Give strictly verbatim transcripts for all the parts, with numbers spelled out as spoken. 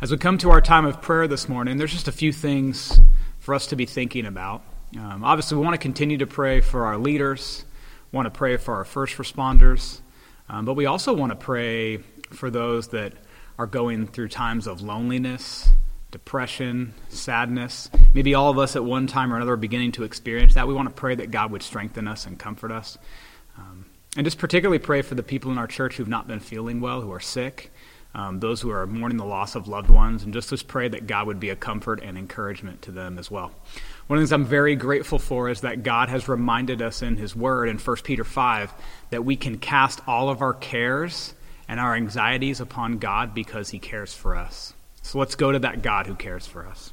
As we come to our time of prayer this morning, there's just a few things for us to be thinking about. Um, obviously, we want to continue to pray for our leaders, want to pray for our first responders, um, but we also want to pray for those that are going through times of loneliness, depression, sadness. Maybe all of us at one time or another are beginning to experience that. We want to pray that God would strengthen us and comfort us. Um, and just particularly pray for the people in our church who've not been feeling well, who are sick, um, those who are mourning the loss of loved ones, and just just pray that God would be a comfort and encouragement to them as well. One of the things I'm very grateful for is that God has reminded us in his word in First Peter five that we can cast all of our cares and our anxieties upon God because he cares for us. So let's go to that God who cares for us.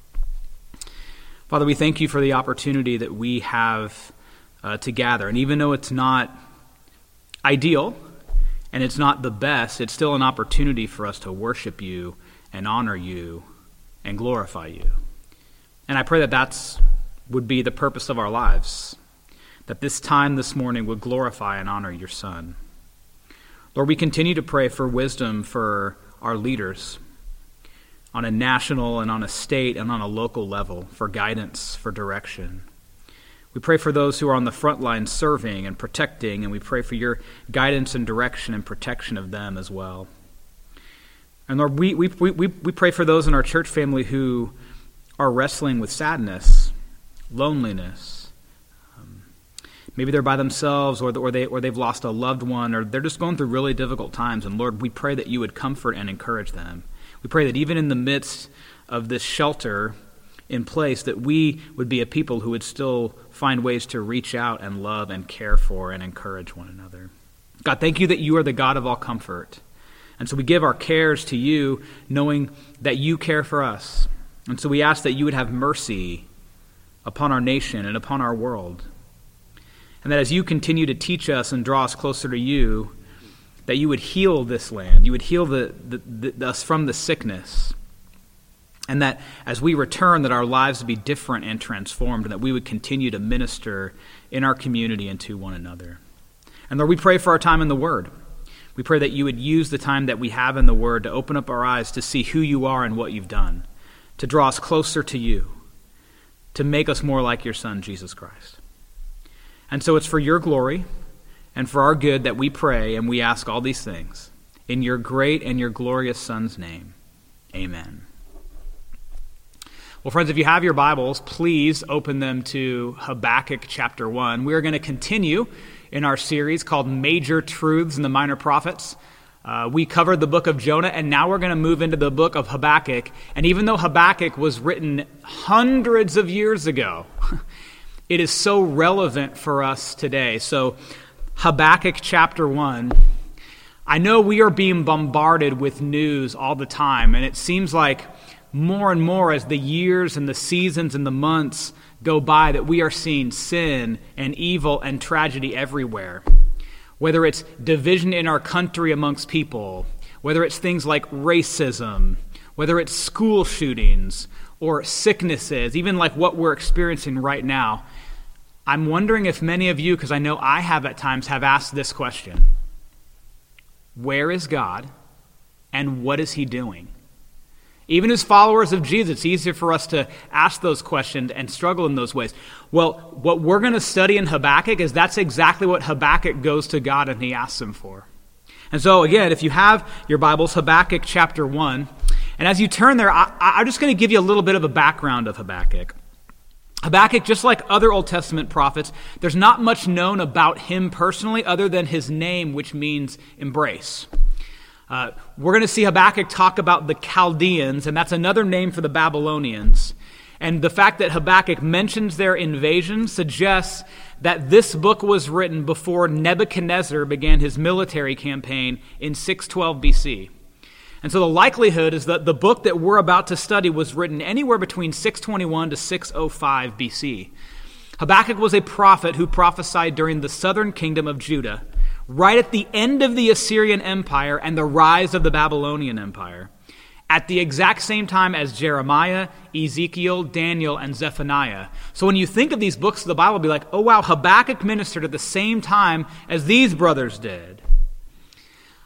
Father, we thank you for the opportunity that we have uh, to gather. And even though it's not ideal and it's not the best, it's still an opportunity for us to worship you and honor you and glorify you. And I pray that that's would be the purpose of our lives, that this time this morning would glorify and honor your Son. Lord, we continue to pray for wisdom for our leaders on a national and on a state and on a local level, for guidance, for direction. We pray for those who are on the front line serving and protecting, and we pray for your guidance and direction and protection of them as well. And Lord, we, we, we, we pray for those in our church family who are wrestling with sadness, loneliness. Um, maybe they're by themselves, or, or, they, or they've lost a loved one, or they're just going through really difficult times. And Lord, we pray that you would comfort and encourage them. We pray that even in the midst of this shelter in place, that we would be a people who would still find ways to reach out and love and care for and encourage one another. God, thank you that you are the God of all comfort. And so we give our cares to you, knowing that you care for us. And so we ask that you would have mercy upon our nation and upon our world. And that as you continue to teach us and draw us closer to you, that you would heal this land, you would heal the, the, the, us from the sickness, and that as we return, that our lives would be different and transformed, and that we would continue to minister in our community and to one another. And Lord, we pray for our time in the Word. We pray that you would use the time that we have in the Word to open up our eyes to see who you are and what you've done, to draw us closer to you, to make us more like your Son, Jesus Christ. And so it's for your glory and for our good that we pray and we ask all these things. In your great and your glorious Son's name, amen. Well, friends, if you have your Bibles, please open them to Habakkuk chapter one. We're going to continue in our series called Major Truths in the Minor Prophets. Uh, we covered the book of Jonah, and now we're going to move into the book of Habakkuk. And even though Habakkuk was written hundreds of years ago, it is so relevant for us today. So Habakkuk chapter one, I know we are being bombarded with news all the time, and it seems like more and more as the years and the seasons and the months go by that we are seeing sin and evil and tragedy everywhere. Whether it's division in our country amongst people, whether it's things like racism, whether it's school shootings or sicknesses, even like what we're experiencing right now, I'm wondering if many of you, because I know I have at times, have asked this question: where is God and what is he doing? Even as followers of Jesus, it's easier for us to ask those questions and struggle in those ways. Well, what we're going to study in Habakkuk is that's exactly what Habakkuk goes to God and he asks him for. And so again, if you have your Bibles, Habakkuk chapter one, and as you turn there, I, I'm just going to give you a little bit of a background of Habakkuk. Habakkuk, just like other Old Testament prophets, there's not much known about him personally other than his name, which means embrace. Uh, we're going to see Habakkuk talk about the Chaldeans, and that's another name for the Babylonians. And the fact that Habakkuk mentions their invasion suggests that this book was written before Nebuchadnezzar began his military campaign in six twelve B C. And so the likelihood is that the book that we're about to study was written anywhere between six twenty-one to six oh five B C. Habakkuk was a prophet who prophesied during the southern kingdom of Judah, right at the end of the Assyrian Empire and the rise of the Babylonian Empire, at the exact same time as Jeremiah, Ezekiel, Daniel, and Zephaniah. So when you think of these books of the Bible, be like, oh wow, Habakkuk ministered at the same time as these brothers did.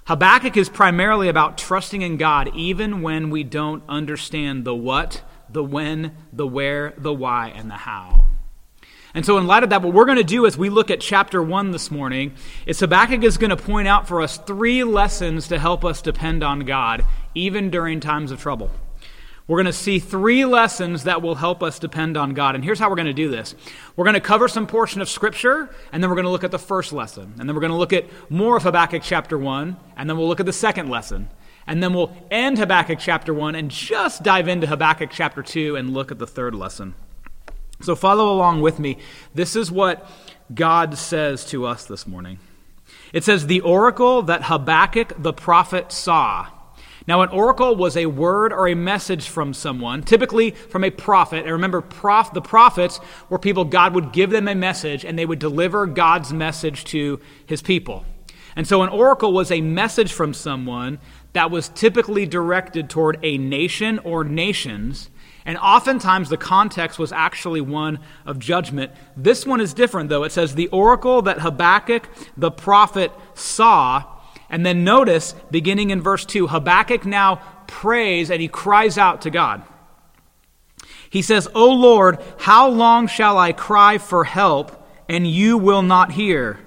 Habakkuk is primarily about trusting in God even when we don't understand the what, the when, the where, the why, and the how. And so in light of that, what we're going to do as we look at chapter one this morning is Habakkuk is going to point out for us three lessons to help us depend on God, even during times of trouble. We're going to see three lessons that will help us depend on God. And here's how we're going to do this. We're going to cover some portion of Scripture, and then we're going to look at the first lesson. And then we're going to look at more of Habakkuk chapter one, and then we'll look at the second lesson. And then we'll end Habakkuk chapter one and just dive into Habakkuk chapter two and look at the third lesson. So follow along with me. This is what God says to us this morning. It says, the oracle that Habakkuk the prophet saw. Now, an oracle was a word or a message from someone, typically from a prophet. And remember, prof, the prophets were people God would give them a message, and they would deliver God's message to his people. And so an oracle was a message from someone that was typically directed toward a nation or nations. And oftentimes the context was actually one of judgment. This one is different, though. It says, the oracle that Habakkuk the prophet saw. And then notice, beginning in verse two, Habakkuk now prays and he cries out to God. He says, O Lord, how long shall I cry for help, and you will not hear?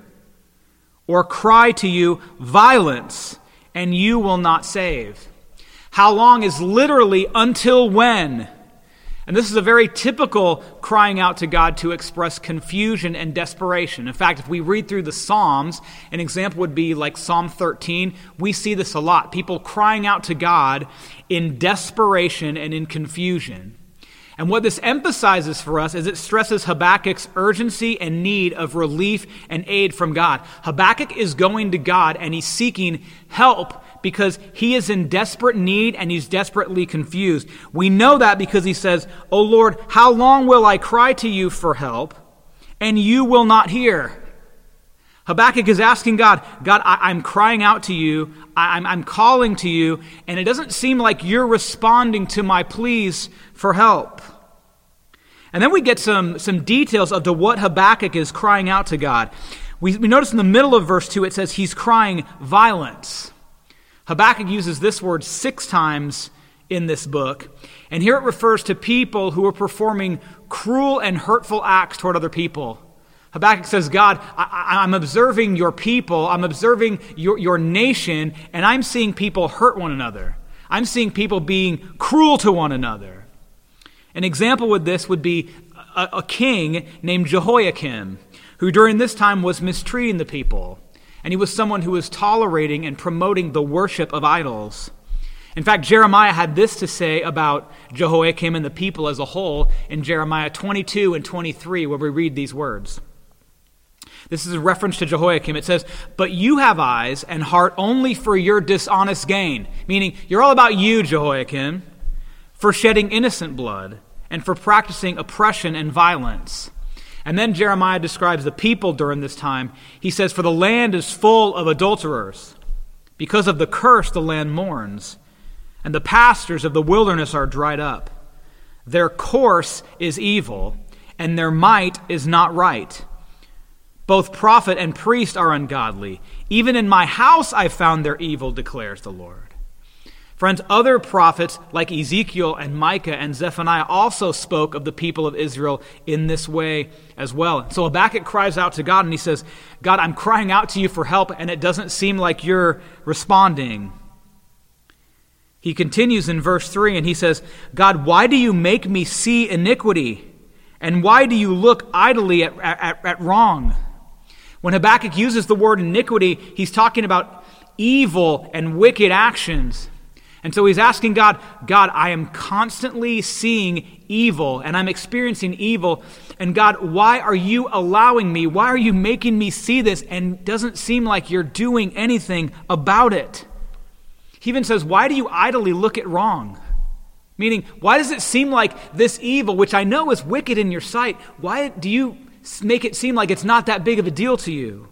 Or cry to you violence, and you will not save? How long is literally until when? And this is a very typical crying out to God to express confusion and desperation. In fact, if we read through the Psalms, an example would be like Psalm thirteen. We see this a lot. People crying out to God in desperation and in confusion. And what this emphasizes for us is it stresses Habakkuk's urgency and need of relief and aid from God. Habakkuk is going to God and he's seeking help because he is in desperate need and he's desperately confused. We know that because he says, O Lord, how long will I cry to you for help, and you will not hear? Habakkuk is asking God, God, I, I'm crying out to you, I, I'm, I'm calling to you, and it doesn't seem like you're responding to my pleas for help. And then we get some, some details of to what Habakkuk is crying out to God. We, we notice in the middle of verse two, it says he's crying violence. Habakkuk uses this word six times in this book, and here it refers to people who are performing cruel and hurtful acts toward other people. Habakkuk says, God, I, I'm observing your people, I'm observing your, your nation, and I'm seeing people hurt one another. I'm seeing people being cruel to one another. An example with this would be a, a king named Jehoiakim, who during this time was mistreating the people. And he was someone who was tolerating and promoting the worship of idols. In fact, Jeremiah had this to say about Jehoiakim and the people as a whole in Jeremiah twenty-two and twenty-three, where we read these words. This is a reference to Jehoiakim. It says, but you have eyes and heart only for your dishonest gain. Meaning, you're all about you, Jehoiakim, for shedding innocent blood and for practicing oppression and violence. And then Jeremiah describes the people during this time. He says, for the land is full of adulterers. Because of the curse, the land mourns, and the pastures of the wilderness are dried up. Their course is evil, and their might is not right. Both prophet and priest are ungodly. Even in my house I found their evil, declares the Lord. Friends, other prophets like Ezekiel and Micah and Zephaniah also spoke of the people of Israel in this way as well. So Habakkuk cries out to God and he says, God, I'm crying out to you for help, and it doesn't seem like you're responding. He continues in verse three and he says, God, why do you make me see iniquity? And why do you look idly at, at, at wrong? When Habakkuk uses the word iniquity, he's talking about evil and wicked actions. And so he's asking God, God, I am constantly seeing evil and I'm experiencing evil. And God, why are you allowing me? Why are you making me see this? And it doesn't seem like you're doing anything about it. He even says, why do you idly look at wrong? Meaning, why does it seem like this evil, which I know is wicked in your sight, why do you make it seem like it's not that big of a deal to you?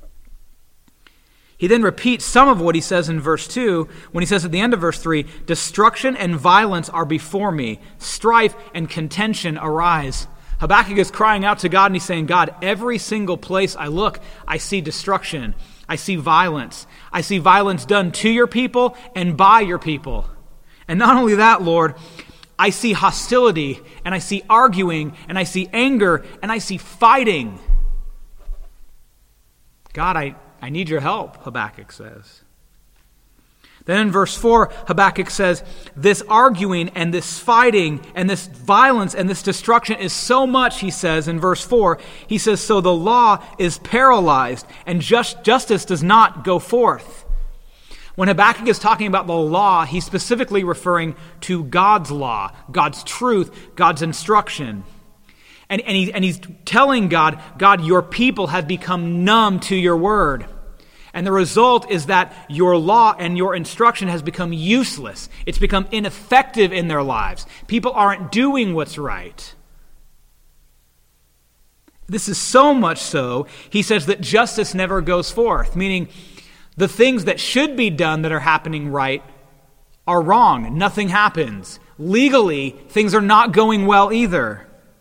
He then repeats some of what he says in verse two when he says at the end of verse three, destruction and violence are before me, strife and contention arise. Habakkuk is crying out to God and he's saying, God, every single place I look, I see destruction. I see violence. I see violence done to your people and by your people. And not only that, Lord, I see hostility and I see arguing and I see anger and I see fighting. God, I, I need your help, Habakkuk says. Then in verse four, Habakkuk says, this arguing and this fighting and this violence and this destruction is so much, he says in verse four, he says, so the law is paralyzed and just justice does not go forth. When Habakkuk is talking about the law, he's specifically referring to God's law, God's truth, God's instruction. And, and, he, and he's telling God, God, your people have become numb to your word. And the result is that your law and your instruction has become useless. It's become ineffective in their lives. People aren't doing what's right. This is so much so, he says that justice never goes forth, meaning the things that should be done that are happening right are wrong. Nothing happens. Legally, things are not going well either.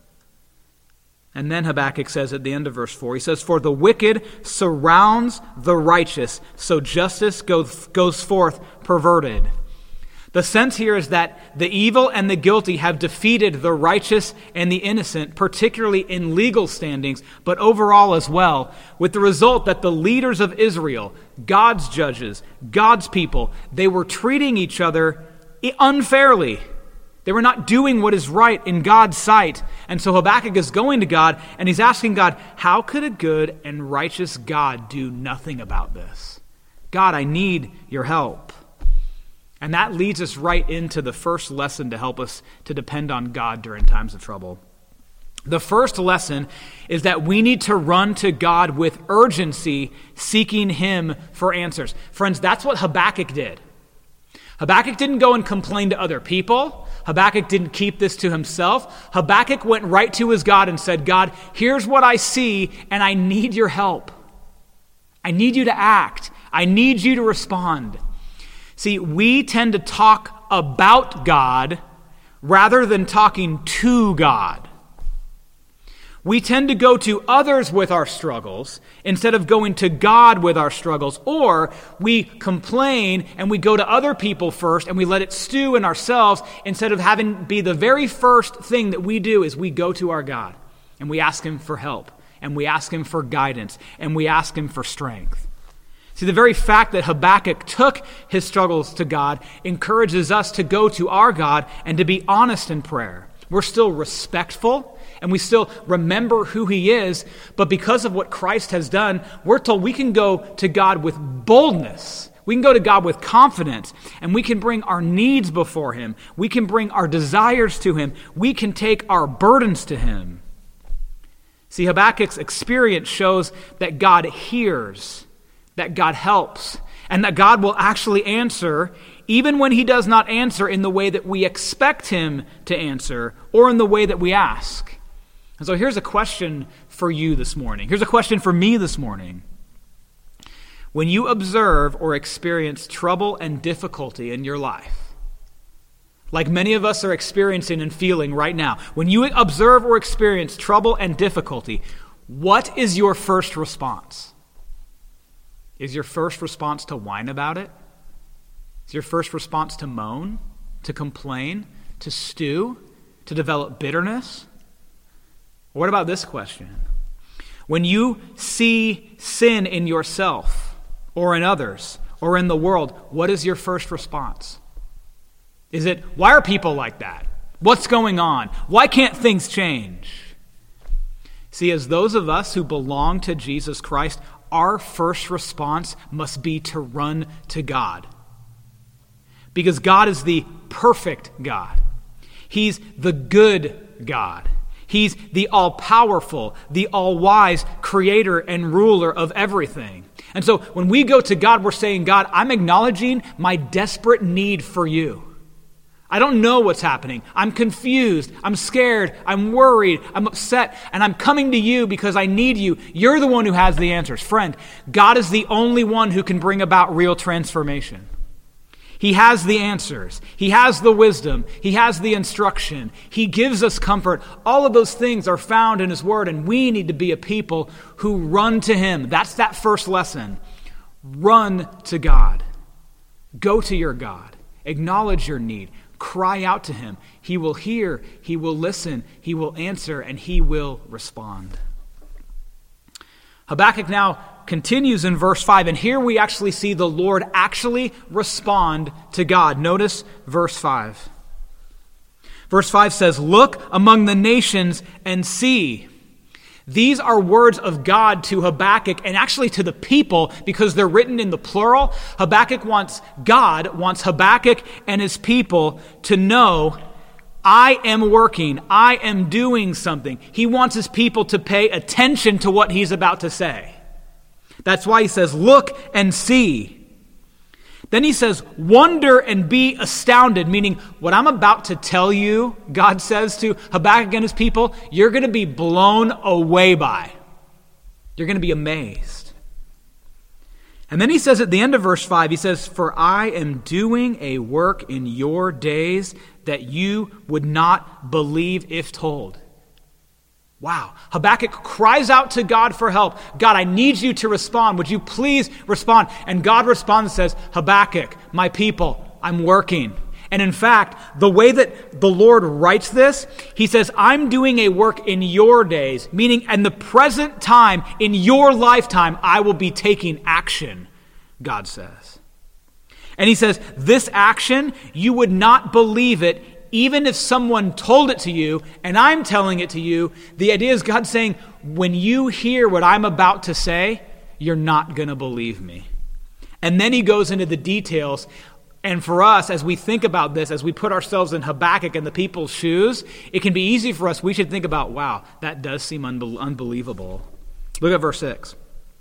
And then Habakkuk says at the end of verse four, he says, for the wicked surrounds the righteous, so justice goes, goes forth perverted. The sense here is that the evil and the guilty have defeated the righteous and the innocent, particularly in legal standings, but overall as well, with the result that the leaders of Israel, God's judges, God's people, they were treating each other unfairly. They were not doing what is right in God's sight. And so Habakkuk is going to God and he's asking God, how could a good and righteous God do nothing about this? God, I need your help. And that leads us right into the first lesson to help us to depend on God during times of trouble. The first lesson is that we need to run to God with urgency, seeking him for answers. Friends, that's what Habakkuk did. Habakkuk didn't go and complain to other people. Habakkuk didn't keep this to himself. Habakkuk went right to his God and said, God, here's what I see, and I need your help. I need you to act. I need you to respond. See, we tend to talk about God rather than talking to God. We tend to go to others with our struggles instead of going to God with our struggles. Or we complain and we go to other people first and we let it stew in ourselves instead of having be the very first thing that we do is we go to our God and we ask him for help and we ask him for guidance and we ask him for strength. See, the very fact that Habakkuk took his struggles to God encourages us to go to our God and to be honest in prayer. We're still respectful and we still remember who he is, but because of what Christ has done, we're told we can go to God with boldness. We can go to God with confidence, and we can bring our needs before him. We can bring our desires to him. We can take our burdens to him. See, Habakkuk's experience shows that God hears, that God helps, and that God will actually answer even when he does not answer in the way that we expect him to answer or in the way that we ask. And so here's a question for you this morning. Here's a question for me this morning. When you observe or experience trouble and difficulty in your life, like many of us are experiencing and feeling right now, when you observe or experience trouble and difficulty, what is your first response? Is your first response to whine about it? Is your first response to moan, to complain, to stew, to develop bitterness? What about this question? When you see sin in yourself or in others or in the world, what is your first response? Is it, why are people like that? What's going on? Why can't things change? See, as those of us who belong to Jesus Christ, our first response must be to run to God. Because God is the perfect God. He's the good God. He's the all-powerful, the all-wise creator and ruler of everything. And so when we go to God, we're saying, God, I'm acknowledging my desperate need for you. I don't know what's happening. I'm confused. I'm scared. I'm worried. I'm upset. And I'm coming to you because I need you. You're the one who has the answers. Friend, God is the only one who can bring about real transformation. He has the answers. He has the wisdom. He has the instruction. He gives us comfort. All of those things are found in his word, and we need to be a people who run to him. That's that first lesson. Run to God. Go to your God. Acknowledge your need. Cry out to him. He will hear. He will listen. He will answer, and he will respond. Habakkuk now continues in verse five, and here we actually see the Lord actually respond to God. Notice verse five. Verse five says, "Look among the nations and see." These are words of God to Habakkuk and actually to the people because they're written in the plural. Habakkuk wants, God wants Habakkuk and his people to know, I am working, I am doing something. He wants his people to pay attention to what he's about to say. That's why he says, look and see. Then he says, wonder and be astounded, meaning what I'm about to tell you, God says to Habakkuk and his people, you're going to be blown away by. You're going to be amazed. And then he says at the end of verse five, he says, for I am doing a work in your days that you would not believe if told. Wow. Habakkuk cries out to God for help. God, I need you to respond. Would you please respond? And God responds and says, Habakkuk, my people, I'm working. And in fact, the way that the Lord writes this, he says, I'm doing a work in your days, meaning in the present time, in your lifetime, I will be taking action, God says. And he says, this action, you would not believe it even if someone told it to you, and I'm telling it to you. The idea is God saying, when you hear what I'm about to say, you're not going to believe me. And then he goes into the details. And for us, as we think about this, as we put ourselves in Habakkuk and the people's shoes, it can be easy for us. We should think about, wow, that does seem unbe- unbelievable. Look at verse six.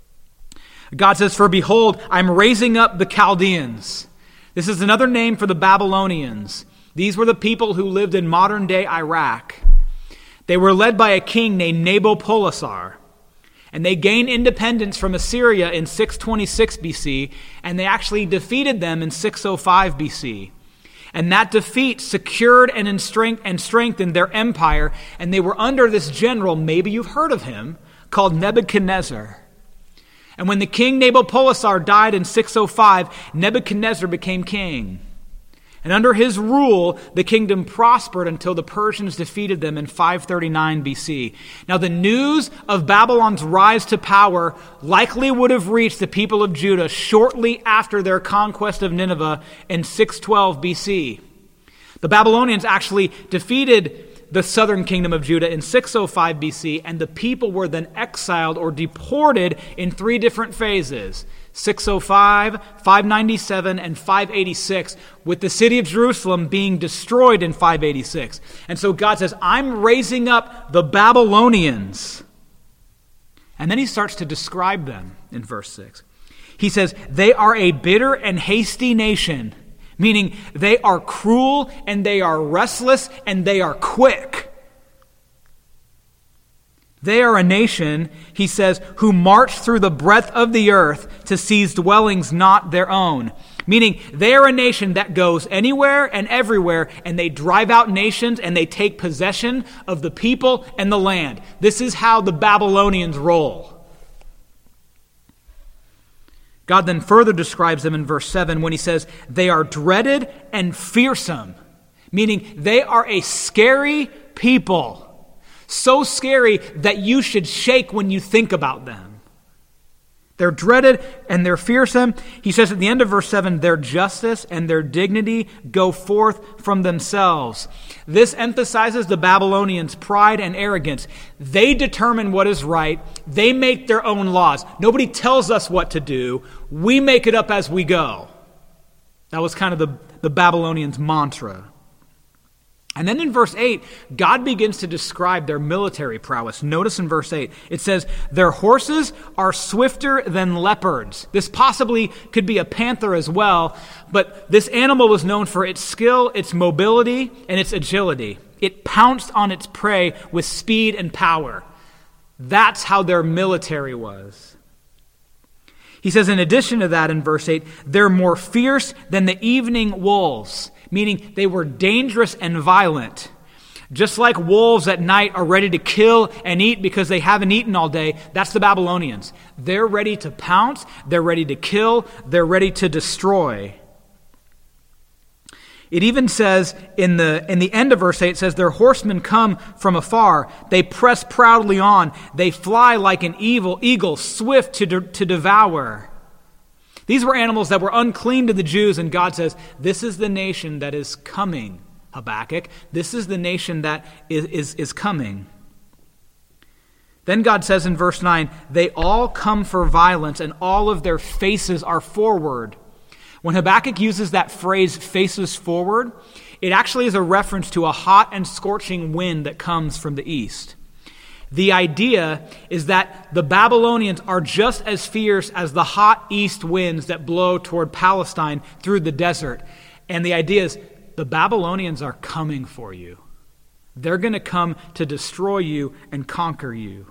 God says, for behold, I'm raising up the Chaldeans. This is another name for the Babylonians. These were the people who lived in modern-day Iraq. They were led by a king named Nabopolassar. And they gained independence from Assyria in six twenty-six B C, and they actually defeated them in six oh five B C. And that defeat secured and strengthened their empire, and they were under this general, maybe you've heard of him, called Nebuchadnezzar. And when the king Nabopolassar died in six oh five, Nebuchadnezzar became king. And under his rule, the kingdom prospered until the Persians defeated them in five thirty-nine B C. Now, the news of Babylon's rise to power likely would have reached the people of Judah shortly after their conquest of Nineveh in six twelve B C. The Babylonians actually defeated the southern kingdom of Judah in six oh five B C, and the people were then exiled or deported in three different phases. six oh five, five ninety-seven, and five eighty-six, with the city of Jerusalem being destroyed in five eighty-six. And so God says, I'm raising up the Babylonians. And then he starts to describe them in verse six. He says, they are a bitter and hasty nation, meaning they are cruel and they are restless and they are quick. They are a nation, he says, who march through the breadth of the earth to seize dwellings not their own. Meaning they are a nation that goes anywhere and everywhere, and they drive out nations and they take possession of the people and the land. This is how the Babylonians roll. God then further describes them in verse seven when he says, they are dreaded and fearsome, meaning they are a scary people. So scary that you should shake when you think about them. They're dreaded and they're fearsome. He says at the end of verse seven, their justice and their dignity go forth from themselves. This emphasizes the Babylonians' pride and arrogance. They determine what is right. They make their own laws. Nobody tells us what to do. We make it up as we go. That was kind of the, the Babylonians' mantra. And then in verse eight, God begins to describe their military prowess. Notice in verse eight, it says, their horses are swifter than leopards. This possibly could be a panther as well, but this animal was known for its skill, its mobility, and its agility. It pounced on its prey with speed and power. That's how their military was. He says, in addition to that, in verse eight, they're more fierce than the evening wolves, meaning they were dangerous and violent. Just like wolves at night are ready to kill and eat because they haven't eaten all day, that's the Babylonians. They're ready to pounce, they're ready to kill, they're ready to destroy. It even says in the in the end of verse eight, it says, their horsemen come from afar. They press proudly on. They fly like an evil eagle, swift to, de- to devour. These were animals that were unclean to the Jews, and God says, this is the nation that is coming, Habakkuk. This is the nation that is, is, is coming. Then God says in verse nine, they all come for violence, and all of their faces are forward. When Habakkuk uses that phrase, faces forward, it actually is a reference to a hot and scorching wind that comes from the east. The idea is that the Babylonians are just as fierce as the hot east winds that blow toward Palestine through the desert. And the idea is the Babylonians are coming for you. They're going to come to destroy you and conquer you.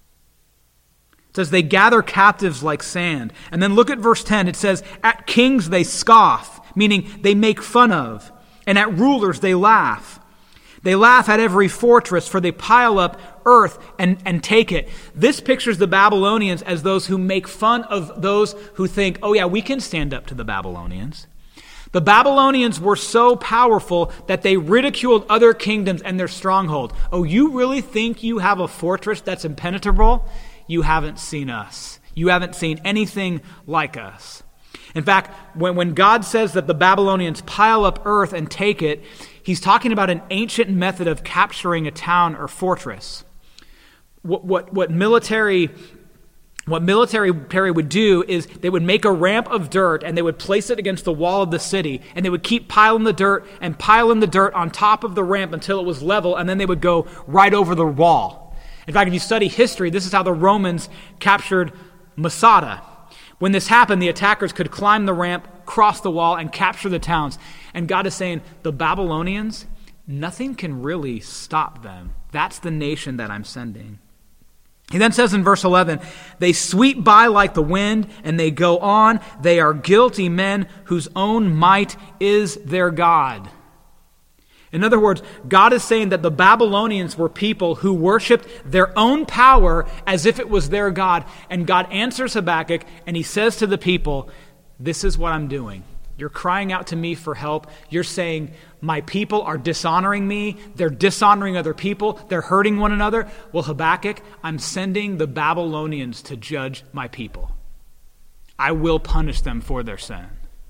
It says they gather captives like sand. And then look at verse ten. It says, at kings they scoff, meaning they make fun of. And at rulers they laugh. They laugh at every fortress, for they pile up earth and, and take it. This pictures the Babylonians as those who make fun of those who think, oh yeah, we can stand up to the Babylonians. The Babylonians were so powerful that they ridiculed other kingdoms and their stronghold. Oh, you really think you have a fortress that's impenetrable? You haven't seen us. You haven't seen anything like us. In fact, when, when God says that the Babylonians pile up earth and take it, he's talking about an ancient method of capturing a town or fortress. What, what, what military what military would do is they would make a ramp of dirt and they would place it against the wall of the city, and they would keep piling the dirt and piling the dirt on top of the ramp until it was level, and then they would go right over the wall. In fact, if you study history, this is how the Romans captured Masada. When this happened, the attackers could climb the ramp, cross the wall, and capture the towns. And God is saying, the Babylonians, nothing can really stop them. That's the nation that I'm sending. He then says in verse eleven, they sweep by like the wind, and they go on. They are guilty men whose own might is their God. In other words, God is saying that the Babylonians were people who worshiped their own power as if it was their God. And God answers Habakkuk, and he says to the people, this is what I'm doing. You're crying out to me for help. You're saying, my people are dishonoring me. They're dishonoring other people. They're hurting one another. Well, Habakkuk, I'm sending the Babylonians to judge my people. I will punish them for their sin.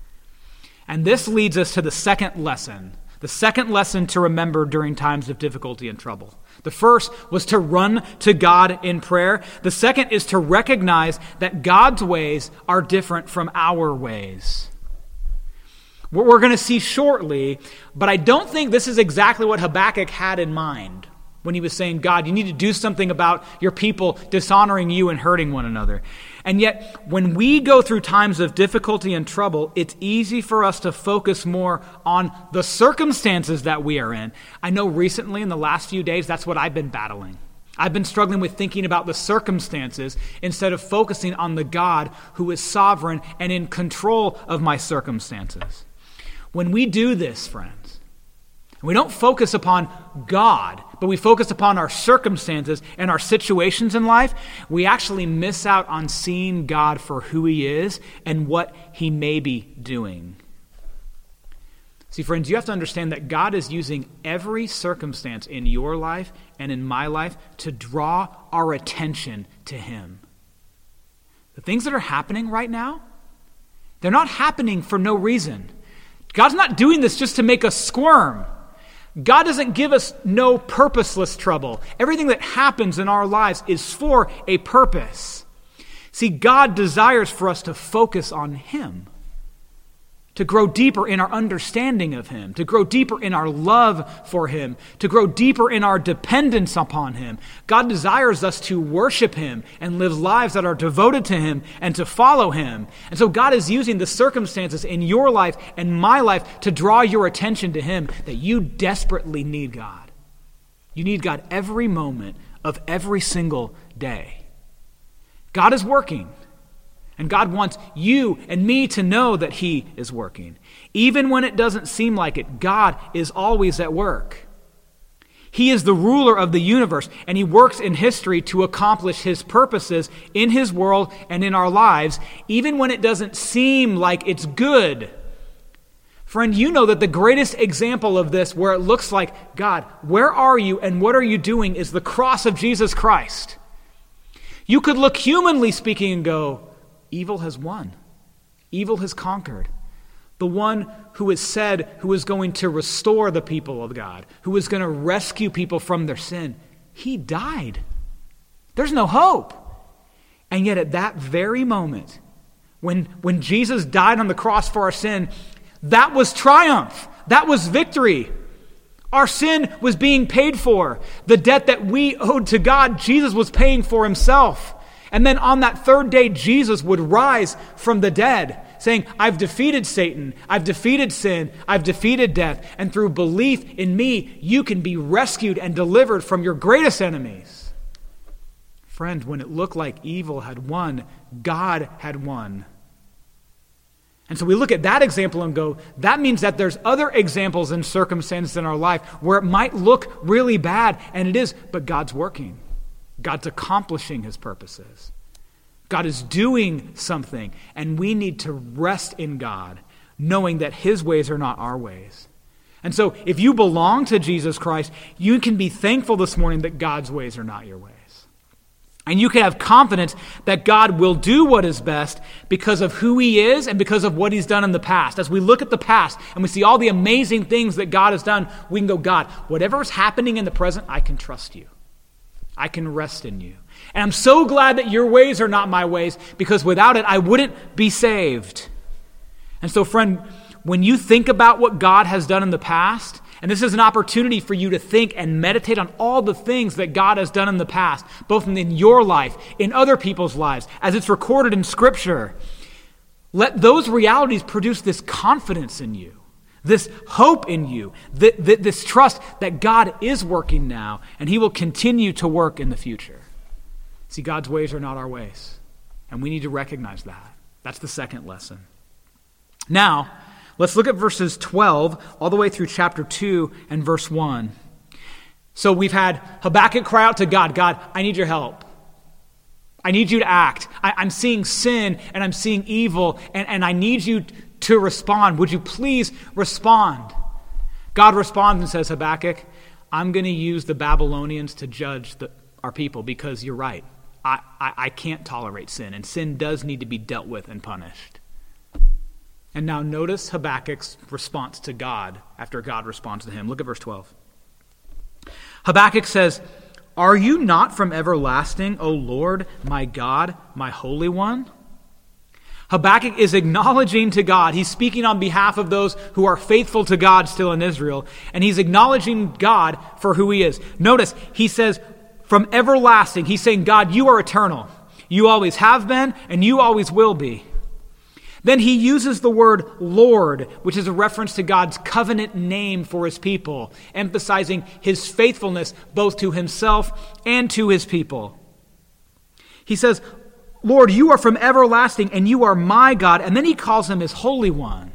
And this leads us to the second lesson. The second lesson to remember during times of difficulty and trouble. The first was to run to God in prayer. The second is to recognize that God's ways are different from our ways. What we're going to see shortly, but I don't think this is exactly what Habakkuk had in mind when he was saying, God, you need to do something about your people dishonoring you and hurting one another. And yet, when we go through times of difficulty and trouble, it's easy for us to focus more on the circumstances that we are in. I know recently, in the last few days, that's what I've been battling. I've been struggling with thinking about the circumstances instead of focusing on the God who is sovereign and in control of my circumstances. When we do this, friends, we don't focus upon God, but we focus upon our circumstances and our situations in life, we actually miss out on seeing God for who he is and what he may be doing. See, friends, you have to understand that God is using every circumstance in your life and in my life to draw our attention to him. The things that are happening right now, they're not happening for no reason. God's not doing this just to make us squirm. God doesn't give us no purposeless trouble. Everything that happens in our lives is for a purpose. See, God desires for us to focus on him, to grow deeper in our understanding of him, to grow deeper in our love for him, to grow deeper in our dependence upon him. God desires us to worship him and live lives that are devoted to him and to follow him. And so God is using the circumstances in your life and my life to draw your attention to him, that you desperately need God. You need God every moment of every single day. God is working. And God wants you and me to know that he is working. Even when it doesn't seem like it, God is always at work. He is the ruler of the universe, and he works in history to accomplish his purposes in his world and in our lives, even when it doesn't seem like it's good. Friend, you know that the greatest example of this, where it looks like, God, where are you and what are you doing, is the cross of Jesus Christ. You could look humanly speaking and go, evil has won. Evil has conquered. The one who is said, who is going to restore the people of God, who is going to rescue people from their sin, he died. There's no hope. And yet at that very moment, when, when Jesus died on the cross for our sin, that was triumph. That was victory. Our sin was being paid for. The debt that we owed to God, Jesus was paying for himself. And then on that third day, Jesus would rise from the dead, saying, I've defeated Satan, I've defeated sin, I've defeated death, and through belief in me, you can be rescued and delivered from your greatest enemies. Friend, when it looked like evil had won, God had won. And so we look at that example and go, that means that there's other examples and circumstances in our life where it might look really bad, and it is, but God's working. God's accomplishing his purposes. God is doing something, and we need to rest in God, knowing that his ways are not our ways. And so if you belong to Jesus Christ, you can be thankful this morning that God's ways are not your ways. And you can have confidence that God will do what is best because of who he is and because of what he's done in the past. As we look at the past and we see all the amazing things that God has done, we can go, God, whatever is happening in the present, I can trust you. I can rest in you. And I'm so glad that your ways are not my ways, because without it, I wouldn't be saved. And so, friend, when you think about what God has done in the past, and this is an opportunity for you to think and meditate on all the things that God has done in the past, both in your life, in other people's lives, as it's recorded in Scripture, let those realities produce this confidence in you, this hope in you, th- th- this trust that God is working now, and he will continue to work in the future. See, God's ways are not our ways, and we need to recognize that. That's the second lesson. Now, let's look at verses twelve all the way through chapter two and verse one. So we've had Habakkuk cry out to God, God, I need your help. I need you to act. I, I'm seeing sin and I'm seeing evil, and, and I need you to respond. Would you please respond? God responds and says, Habakkuk, I'm going to use the Babylonians to judge the, our people, because you're right. I, I, I can't tolerate sin, and sin does need to be dealt with and punished. And now notice Habakkuk's response to God after God responds to him. Look at verse twelve. Habakkuk says, Are you not from everlasting, O Lord, my God, my Holy One? Habakkuk is acknowledging to God. He's speaking on behalf of those who are faithful to God still in Israel, and he's acknowledging God for who he is. Notice, he says, from everlasting, he's saying, God, you are eternal. You always have been, and you always will be. Then he uses the word Lord, which is a reference to God's covenant name for his people, emphasizing his faithfulness both to himself and to his people. He says, Lord, you are from everlasting, and you are my God. And then he calls him his Holy One.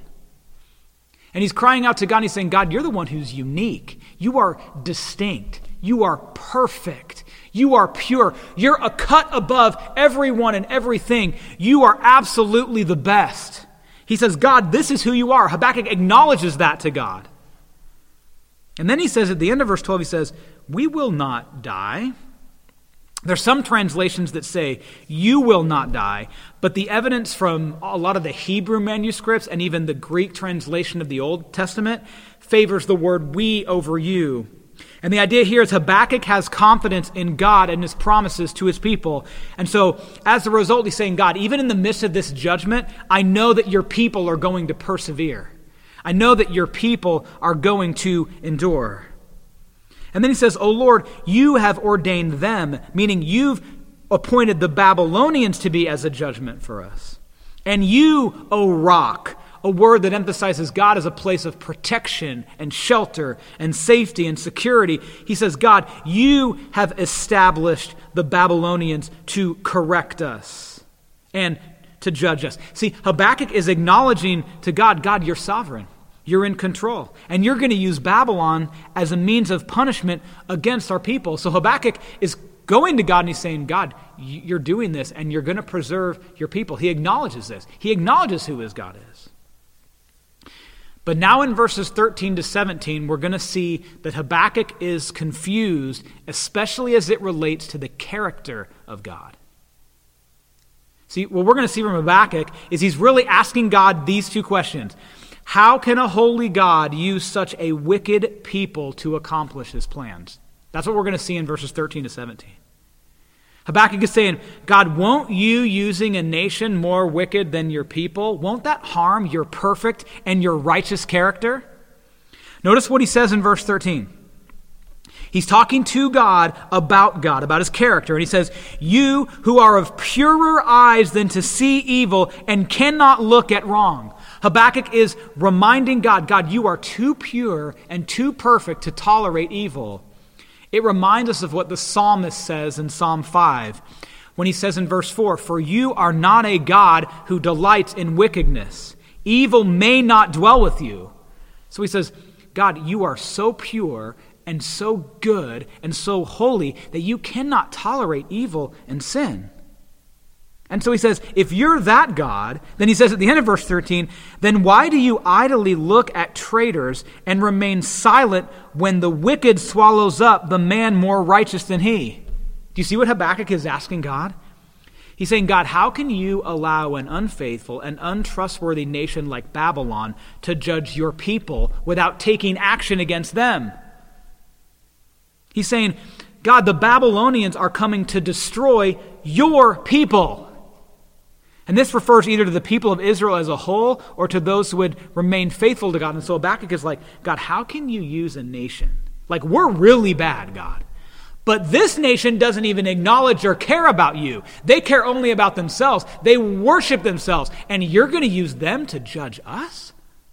And he's crying out to God, and he's saying, God, you're the one who's unique. You are distinct. You are perfect. You are pure. You're a cut above everyone and everything. You are absolutely the best. He says, God, this is who you are. Habakkuk acknowledges that to God. And then he says at the end of verse twelve, he says, we will not die. There's some translations that say, you will not die, but the evidence from a lot of the Hebrew manuscripts and even the Greek translation of the Old Testament favors the word we over you. And the idea here is Habakkuk has confidence in God and his promises to his people. And so as a result, he's saying, God, even in the midst of this judgment, I know that your people are going to persevere. I know that your people are going to endure. And then he says, O Lord, you have ordained them, meaning you've appointed the Babylonians to be as a judgment for us. And you, O rock, a word that emphasizes God as a place of protection and shelter and safety and security. He says, God, you have established the Babylonians to correct us and to judge us. See, Habakkuk is acknowledging to God, God, you're sovereign. You're in control. And you're going to use Babylon as a means of punishment against our people. So Habakkuk is going to God and he's saying, God, you're doing this and you're going to preserve your people. He acknowledges this. He acknowledges who his God is. But now in verses thirteen to seventeen, we're going to see that Habakkuk is confused, especially as it relates to the character of God. See, what we're going to see from Habakkuk is he's really asking God these two questions. How can a holy God use such a wicked people to accomplish his plans? That's what we're going to see in verses thirteen to seventeen. Habakkuk is saying, God, won't you using a nation more wicked than your people, won't that harm your perfect and your righteous character? Notice what he says in verse thirteen. He's talking to God about God, about his character. And he says, you who are of purer eyes than to see evil and cannot look at wrong. Habakkuk is reminding God, God, you are too pure and too perfect to tolerate evil. It reminds us of what the psalmist says in Psalm five, when he says in verse four, for you are not a God who delights in wickedness. Evil may not dwell with you. So he says, God, you are so pure and so good and so holy that you cannot tolerate evil and sin. And so he says, if you're that God, then he says at the end of verse thirteen, then why do you idly look at traitors and remain silent when the wicked swallows up the man more righteous than he? Do you see what Habakkuk is asking God? He's saying, God, how can you allow an unfaithful and untrustworthy nation like Babylon to judge your people without taking action against them? He's saying, God, the Babylonians are coming to destroy your people. And this refers either to the people of Israel as a whole or to those who would remain faithful to God. And so Habakkuk is like, God, how can you use a nation? Like, we're really bad, God. But this nation doesn't even acknowledge or care about you. They care only about themselves. They worship themselves. And you're going to use them to judge us?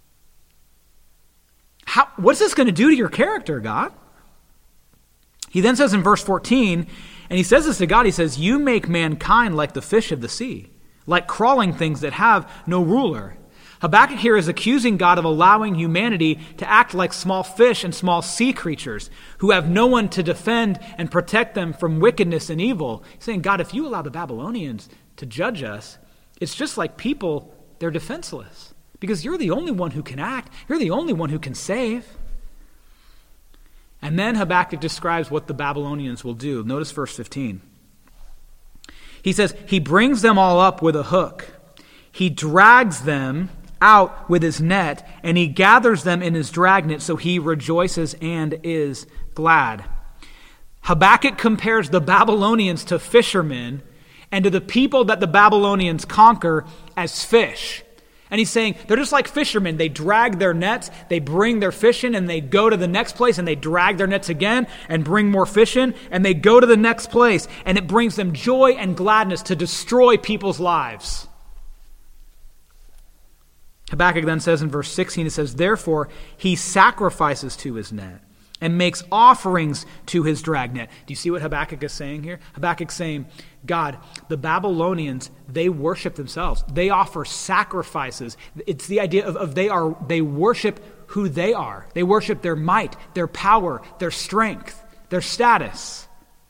How, what's this going to do to your character, God? He then says in verse fourteen, and he says this to God, he says, you make mankind like the fish of the sea, like crawling things that have no ruler. Habakkuk here is accusing God of allowing humanity to act like small fish and small sea creatures who have no one to defend and protect them from wickedness and evil. He's saying, God, if you allow the Babylonians to judge us, it's just like people, they're defenseless because you're the only one who can act. You're the only one who can save. And then Habakkuk describes what the Babylonians will do. Notice verse fifteen. He says, he brings them all up with a hook. He drags them out with his net, and he gathers them in his dragnet, so he rejoices and is glad. Habakkuk compares the Babylonians to fishermen and to the people that the Babylonians conquer as fish. And he's saying they're just like fishermen. They drag their nets, they bring their fish in, and they go to the next place, and they drag their nets again and bring more fish in, and they go to the next place, and it brings them joy and gladness to destroy people's lives. Habakkuk then says in verse sixteen, it says, therefore he sacrifices to his net and makes offerings to his dragnet. Do you see what Habakkuk is saying here? Habakkuk's saying, God, the Babylonians, they worship themselves. They offer sacrifices. It's the idea of, of they are they worship who they are. They worship their might, their power, their strength, their status.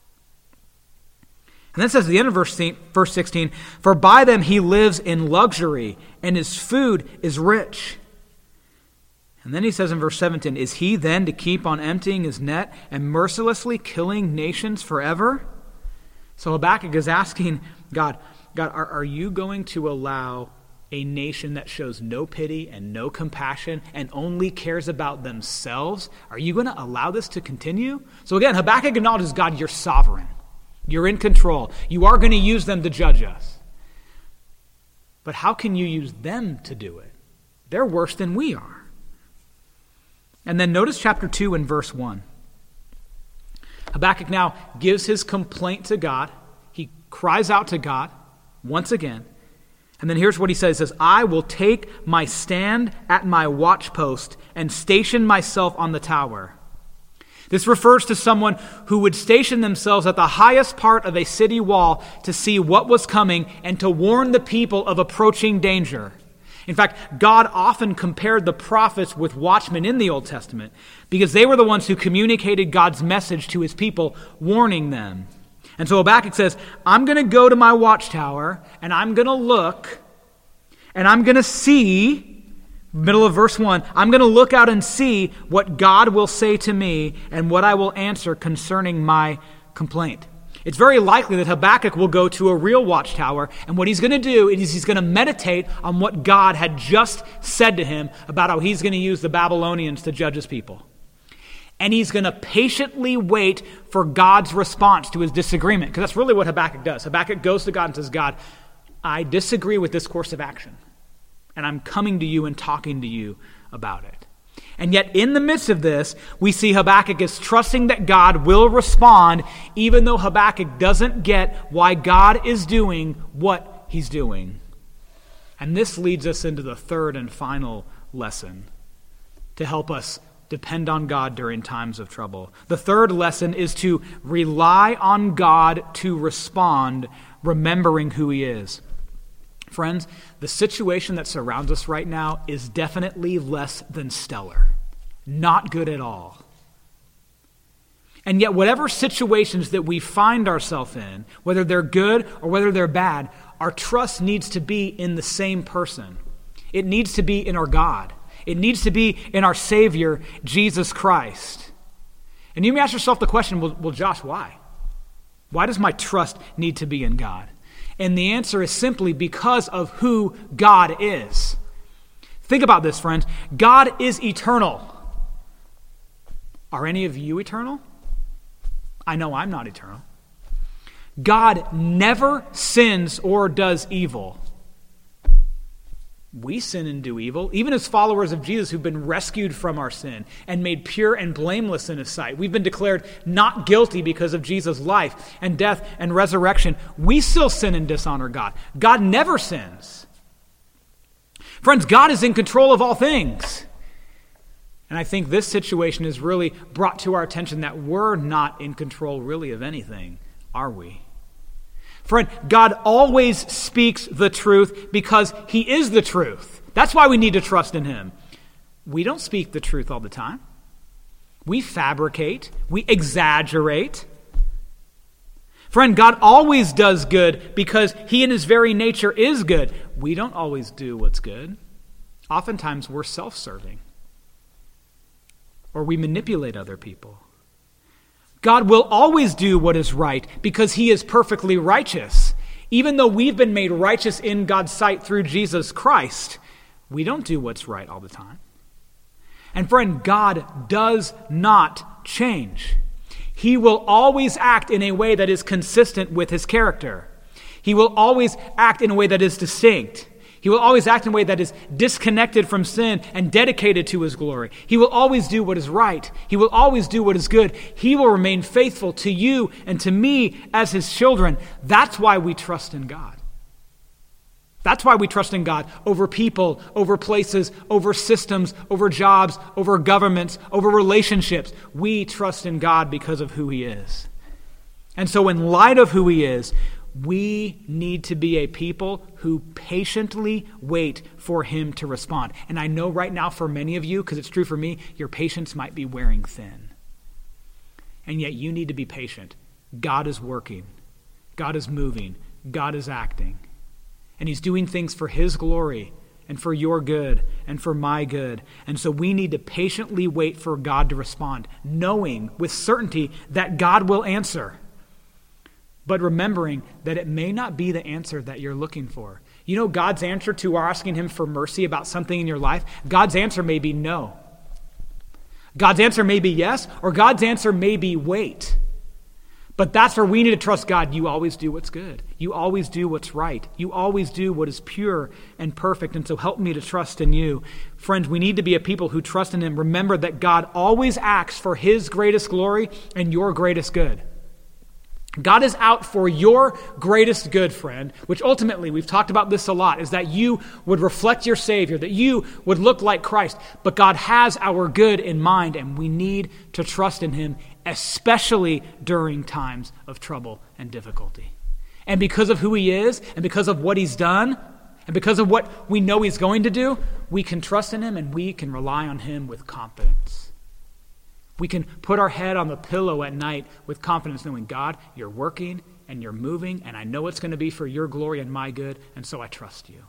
And then it says at the end of verse, verse sixteen, for by them he lives in luxury, and his food is rich. And then he says in verse seventeen, is he then to keep on emptying his net and mercilessly killing nations forever? So Habakkuk is asking God, God, are, are you going to allow a nation that shows no pity and no compassion and only cares about themselves? Are you going to allow this to continue? So again, Habakkuk acknowledges, God, you're sovereign. You're in control. You are going to use them to judge us. But how can you use them to do it? They're worse than we are. And then notice chapter two and verse one. Habakkuk now gives his complaint to God. He cries out to God once again. And then here's what he says. He says, I will take my stand at my watchpost and station myself on the tower. This refers to someone who would station themselves at the highest part of a city wall to see what was coming and to warn the people of approaching danger. In fact, God often compared the prophets with watchmen in the Old Testament because they were the ones who communicated God's message to his people, warning them. And so Habakkuk says, I'm going to go to my watchtower and I'm going to look and I'm going to see, middle of verse one, I'm going to look out and see what God will say to me and what I will answer concerning my complaint. It's very likely that Habakkuk will go to a real watchtower, and what he's going to do is he's going to meditate on what God had just said to him about how he's going to use the Babylonians to judge his people. And he's going to patiently wait for God's response to his disagreement, because that's really what Habakkuk does. Habakkuk goes to God and says, God, I disagree with this course of action, and I'm coming to you and talking to you about it. And yet in the midst of this, we see Habakkuk is trusting that God will respond, even though Habakkuk doesn't get why God is doing what he's doing. And this leads us into the third and final lesson to help us depend on God during times of trouble. The third lesson is to rely on God to respond, remembering who he is. Friends, the situation that surrounds us right now is definitely less than stellar. Not good at all. And yet, whatever situations that we find ourselves in, whether they're good or whether they're bad, our trust needs to be in the same person. It needs to be in our God. It needs to be in our Savior, Jesus Christ. And you may ask yourself the question, well, well Josh, why? Why does my trust need to be in God? And the answer is simply because of who God is. Think about this, friends. God is eternal. Are any of you eternal? I know I'm not eternal. God never sins or does evil. We sin and do evil, even as followers of Jesus who've been rescued from our sin and made pure and blameless in his sight. We've been declared not guilty because of Jesus' life and death and resurrection. We still sin and dishonor God. God never sins. Friends, God is in control of all things. And I think this situation has really brought to our attention that we're not in control really of anything, are we? Friend, God always speaks the truth because he is the truth. That's why we need to trust in him. We don't speak the truth all the time. We fabricate. We exaggerate. Friend, God always does good because he in his very nature is good. We don't always do what's good. Oftentimes we're self-serving. Or we manipulate other people. God will always do what is right because he is perfectly righteous. Even though we've been made righteous in God's sight through Jesus Christ, we don't do what's right all the time. And friend, God does not change. He will always act in a way that is consistent with his character. He will always act in a way that is distinct. He will always act in a way that is disconnected from sin and dedicated to his glory. He will always do what is right. He will always do what is good. He will remain faithful to you and to me as his children. That's why we trust in God. That's why we trust in God over people, over places, over systems, over jobs, over governments, over relationships. We trust in God because of who he is. And so in light of who he is, we need to be a people who patiently wait for him to respond. And I know right now for many of you, because it's true for me, your patience might be wearing thin. And yet you need to be patient. God is working. God is moving. God is acting. And he's doing things for his glory and for your good and for my good. And so we need to patiently wait for God to respond, knowing with certainty that God will answer. But remembering that it may not be the answer that you're looking for. You know God's answer to asking him for mercy about something in your life? God's answer may be no. God's answer may be yes, or God's answer may be wait. But that's where we need to trust God. You always do what's good. You always do what's right. You always do what is pure and perfect. And so help me to trust in you. Friends, we need to be a people who trust in him. Remember that God always acts for his greatest glory and your greatest good. God is out for your greatest good, friend, which ultimately, we've talked about this a lot, is that you would reflect your Savior, that you would look like Christ. But God has our good in mind, and we need to trust in him, especially during times of trouble and difficulty. And because of who he is, and because of what he's done, and because of what we know he's going to do, we can trust in him and we can rely on him with confidence. We can put our head on the pillow at night with confidence, knowing, God, you're working and you're moving, and I know it's going to be for your glory and my good, and so I trust you.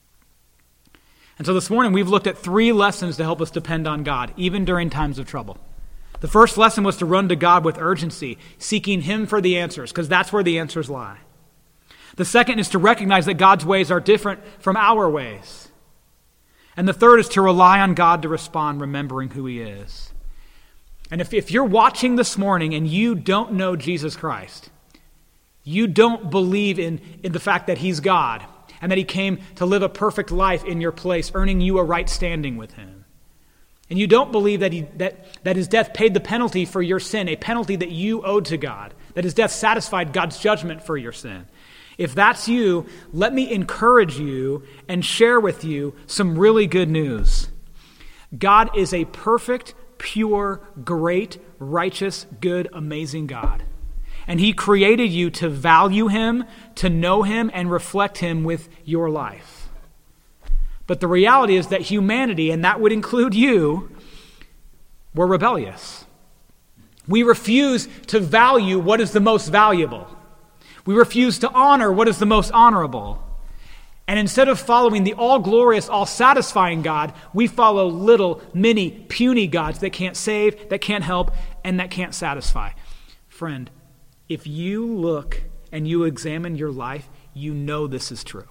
And so this morning we've looked at three lessons to help us depend on God, even during times of trouble. The first lesson was to run to God with urgency, seeking him for the answers, because that's where the answers lie. The second is to recognize that God's ways are different from our ways. And the third is to rely on God to respond, remembering who he is. And if, if you're watching this morning and you don't know Jesus Christ, you don't believe in, in the fact that he's God and that he came to live a perfect life in your place, earning you a right standing with him. And you don't believe that, he, that, that his death paid the penalty for your sin, a penalty that you owed to God, that his death satisfied God's judgment for your sin. If that's you, let me encourage you and share with you some really good news. God is a perfect, pure, great, righteous, good, amazing God. And he created you to value him, to know him, and reflect him with your life. But the reality is that humanity, and that would include you, were rebellious. We refuse to value what is the most valuable. We refuse to honor what is the most honorable. And instead of following the all-glorious, all-satisfying God, we follow little, mini, puny gods that can't save, that can't help, and that can't satisfy. Friend, if you look and you examine your life, you know this is true.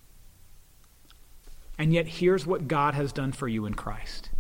And yet here's what God has done for you in Christ.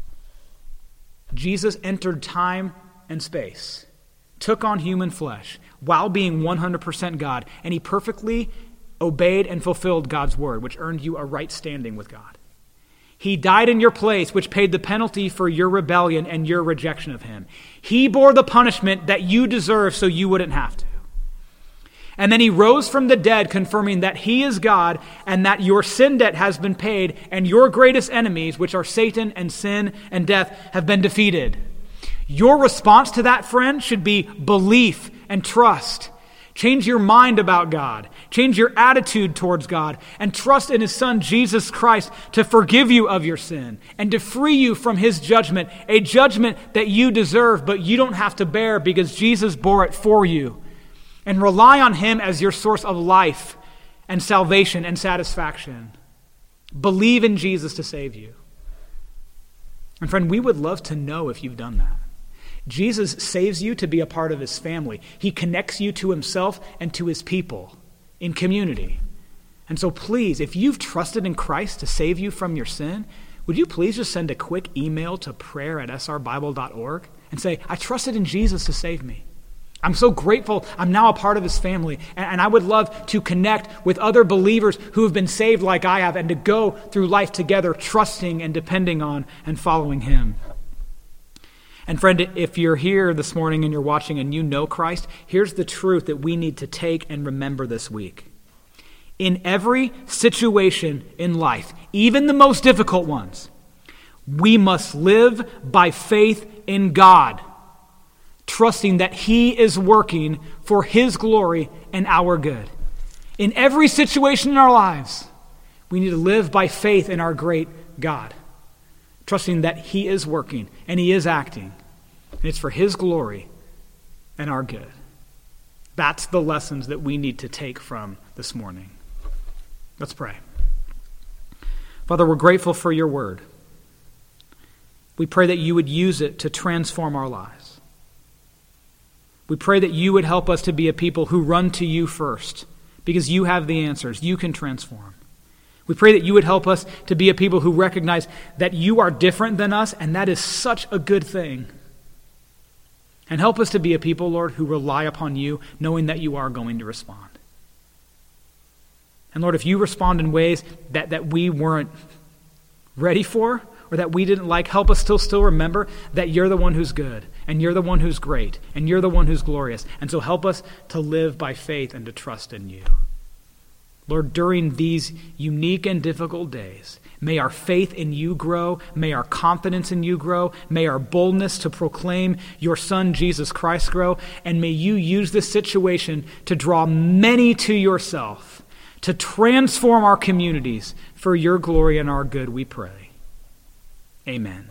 Jesus entered time and space, took on human flesh, while being one hundred percent God, and he perfectly obeyed and fulfilled God's word, which earned you a right standing with God. He died in your place, which paid the penalty for your rebellion and your rejection of him. He bore the punishment that you deserve so you wouldn't have to. And then he rose from the dead, confirming that he is God and that your sin debt has been paid and your greatest enemies, which are Satan and sin and death, have been defeated. Your response to that, friend, should be belief and trust. Change your mind about God. Change your attitude towards God and trust in his son, Jesus Christ, to forgive you of your sin and to free you from his judgment, a judgment that you deserve, but you don't have to bear because Jesus bore it for you. And rely on him as your source of life and salvation and satisfaction. Believe in Jesus to save you. And friend, we would love to know if you've done that. Jesus saves you to be a part of his family. He connects you to himself and to his people in community. And so please, if you've trusted in Christ to save you from your sin, would you please just send a quick email to prayer at s r bible dot org and say, I trusted in Jesus to save me. I'm so grateful I'm now a part of his family, and, and I would love to connect with other believers who have been saved like I have and to go through life together, trusting and depending on and following him. And friend, if you're here this morning and you're watching and you know Christ, here's the truth that we need to take and remember this week. In every situation in life, even the most difficult ones, we must live by faith in God, trusting that he is working for his glory and our good. In every situation in our lives, we need to live by faith in our great God, trusting that he is working and he is acting, and it's for his glory and our good. That's the lessons that we need to take from this morning. Let's pray. Father, we're grateful for your word. We pray that you would use it to transform our lives. We pray that you would help us to be a people who run to you first, because you have the answers. You can transform. We pray that you would help us to be a people who recognize that you are different than us, and that is such a good thing. And help us to be a people, Lord, who rely upon you, knowing that you are going to respond. And Lord, if you respond in ways that, that we weren't ready for or that we didn't like, help us to still remember that you're the one who's good, and you're the one who's great, and you're the one who's glorious. And so help us to live by faith and to trust in you. Lord, during these unique and difficult days, may our faith in you grow. May our confidence in you grow. May our boldness to proclaim your Son, Jesus Christ, grow. And may you use this situation to draw many to yourself, to transform our communities for your glory and our good, we pray. Amen.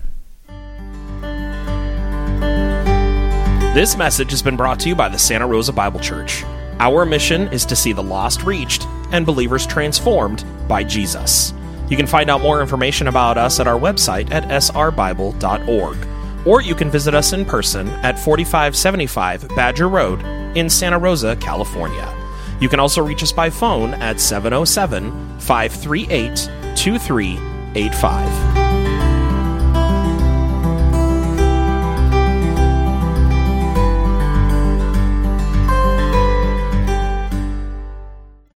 This message has been brought to you by the Santa Rosa Bible Church. Our mission is to see the lost reached and believers transformed by Jesus. You can find out more information about us at our website at s r bible dot org, or you can visit us in person at forty-five seventy-five Badger Road in Santa Rosa, California. You can also reach us by phone at seven oh seven, five three eight, two three eight five.